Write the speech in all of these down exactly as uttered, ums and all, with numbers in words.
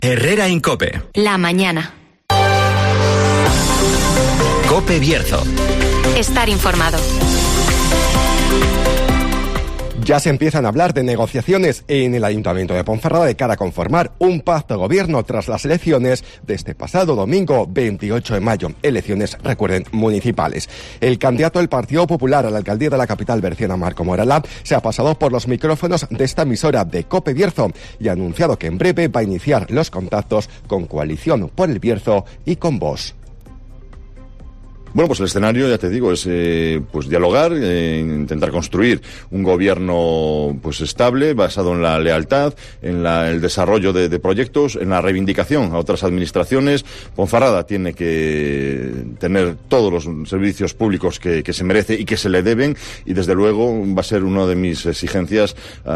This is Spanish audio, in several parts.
Herrera en COPE. La mañana. COPE Bierzo. Estar informado. Ya se empiezan a hablar de negociaciones en el Ayuntamiento de Ponferrada de cara a conformar un pacto de gobierno tras las elecciones de este pasado domingo veintiocho de mayo. Elecciones, recuerden, municipales. El candidato del Partido Popular a la alcaldía de la capital berciana, Marco Moralá, se ha pasado por los micrófonos de esta emisora de COPE Bierzo y ha anunciado que en breve va a iniciar los contactos con Coalición por el Bierzo y con Vox. Bueno, pues el escenario, ya te digo, es eh, pues dialogar, eh, intentar construir un gobierno pues estable, basado en la lealtad, en la, el desarrollo de, de proyectos, en la reivindicación a otras administraciones. Ponferrada tiene que tener todos los servicios públicos que, que se merece y que se le deben, y desde luego va a ser una de mis exigencias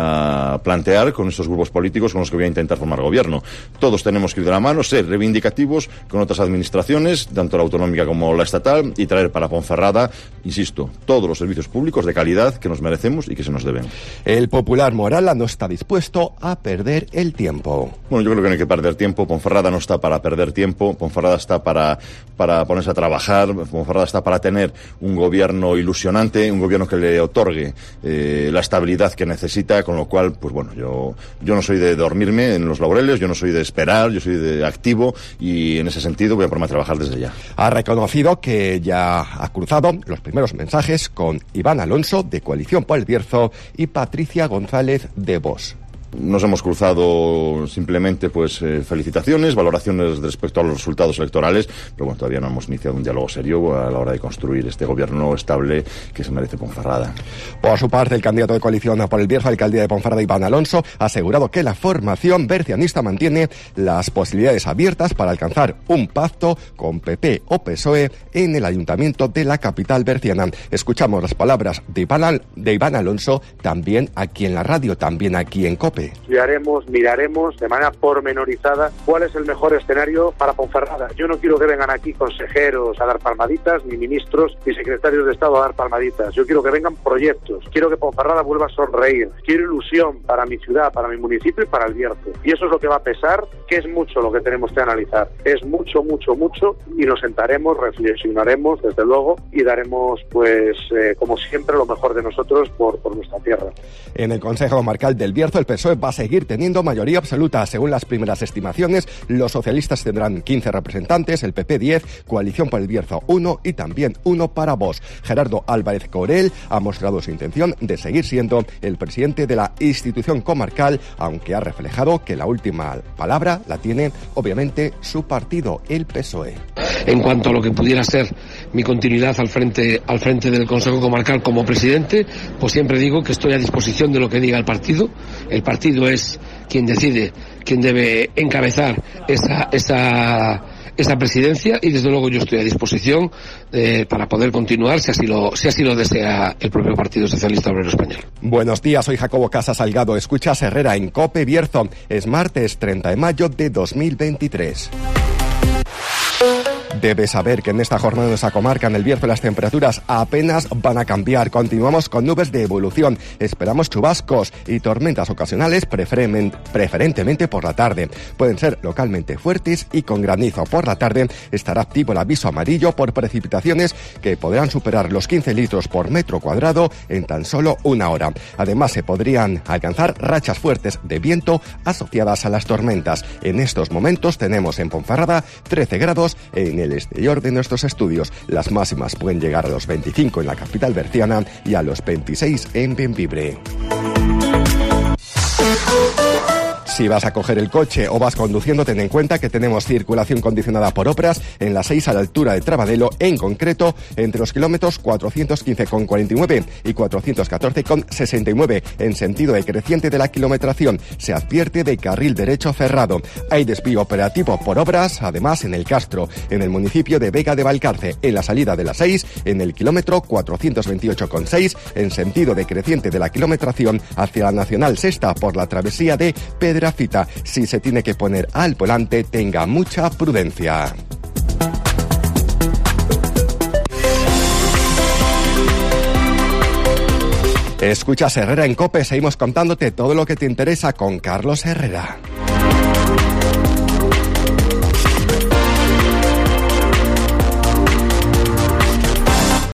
a plantear con estos grupos políticos con los que voy a intentar formar gobierno. Todos tenemos que ir de la mano, ser reivindicativos con otras administraciones, tanto la autonómica como la estatal, y traer para Ponferrada, insisto, todos los servicios públicos de calidad que nos merecemos y que se nos deben. El popular Moralá no está dispuesto a perder el tiempo. Bueno, yo creo que no hay que perder tiempo. Ponferrada no está para perder tiempo. Ponferrada está para, para ponerse a trabajar. Ponferrada está para tener un gobierno ilusionante, un gobierno que le otorgue eh, la estabilidad que necesita, con lo cual, pues bueno, yo, yo no soy de dormirme en los laureles, yo no soy de esperar, yo soy de activo, y en ese sentido voy a ponerme a trabajar desde ya. Ha reconocido que ya ha cruzado los primeros mensajes con Iván Alonso, de Coalición por el Bierzo, y Patricia González, de Vox. Nos hemos cruzado simplemente pues eh, felicitaciones, valoraciones respecto a los resultados electorales, pero bueno, todavía no hemos iniciado un diálogo serio a la hora de construir este gobierno estable que se merece Ponferrada. Por su parte, el candidato de Coalición por el Bierzo, alcaldía de Ponferrada, Iván Alonso, ha asegurado que la formación bercianista mantiene las posibilidades abiertas para alcanzar un pacto con P P o P S O E en el ayuntamiento de la capital berciana. Escuchamos las palabras de Iván, de Iván Alonso, también aquí en la radio, también aquí en COPE. Estudiaremos, miraremos de manera pormenorizada cuál es el mejor escenario para Ponferrada. Yo no quiero que vengan aquí consejeros a dar palmaditas, ni ministros, ni secretarios de Estado a dar palmaditas. Yo quiero que vengan proyectos. Quiero que Ponferrada vuelva a sonreír. Quiero ilusión para mi ciudad, para mi municipio y para el Bierzo. Y eso es lo que va a pesar, que es mucho lo que tenemos que analizar. Es mucho, mucho, mucho, y nos sentaremos, reflexionaremos, desde luego, y daremos, pues, eh, como siempre, lo mejor de nosotros por, por nuestra tierra. En el Consejo Comarcal del Bierzo, el P S O E va a seguir teniendo mayoría absoluta. Según las primeras estimaciones, los socialistas tendrán quince representantes, el P P diez, Coalición por el Bierzo uno y también uno para Vox. Gerardo Álvarez Corel ha mostrado su intención de seguir siendo el presidente de la institución comarcal, aunque ha reflejado que la última palabra la tiene, obviamente, su partido, el P S O E. En cuanto a lo que pudiera ser mi continuidad al frente, al frente del Consejo Comarcal como presidente, pues siempre digo que estoy a disposición de lo que diga el partido. El partido es quien decide quién debe encabezar esa, esa, esa presidencia, y desde luego yo estoy a disposición eh, para poder continuar si así, lo, si así lo desea el propio Partido Socialista Obrero Español. Buenos días, soy Jacobo Casas Salgado. Escuchas Herrera en COPE Bierzo. Es martes treinta de mayo de dos mil veintitrés. Debes saber que en esta jornada de nuestra comarca, en el Bierzo, las temperaturas apenas van a cambiar. Continuamos con nubes de evolución. Esperamos chubascos y tormentas ocasionales, preferentemente por la tarde. Pueden ser localmente fuertes y con granizo. Por la tarde estará activo el aviso amarillo por precipitaciones que podrán superar los quince litros por metro cuadrado en tan solo una hora. Además, se podrían alcanzar rachas fuertes de viento asociadas a las tormentas. En estos momentos tenemos en Ponferrada trece grados en el exterior de nuestros estudios. Las máximas pueden llegar a los veinticinco en la capital berciana y a los veintiséis en Bembibre. Si vas a coger el coche o vas conduciendo, ten en cuenta que tenemos circulación condicionada por obras en la seis a la altura de Trabadelo, en concreto entre los kilómetros cuatrocientos quince con cuarenta y nueve y cuatrocientos catorce con sesenta y nueve en sentido decreciente de la kilometración. Se advierte de carril derecho cerrado. Hay desvío operativo por obras, además en el Castro, en el municipio de Vega de Valcarce, en la salida de la seis, en el kilómetro cuatrocientos veintiocho con seis en sentido decreciente de la kilometración hacia la Nacional Sexta por la travesía de Pedra Fita. Si se tiene que poner al volante, tenga mucha prudencia. Escuchas Herrera en COPE, seguimos contándote todo lo que te interesa con Carlos Herrera.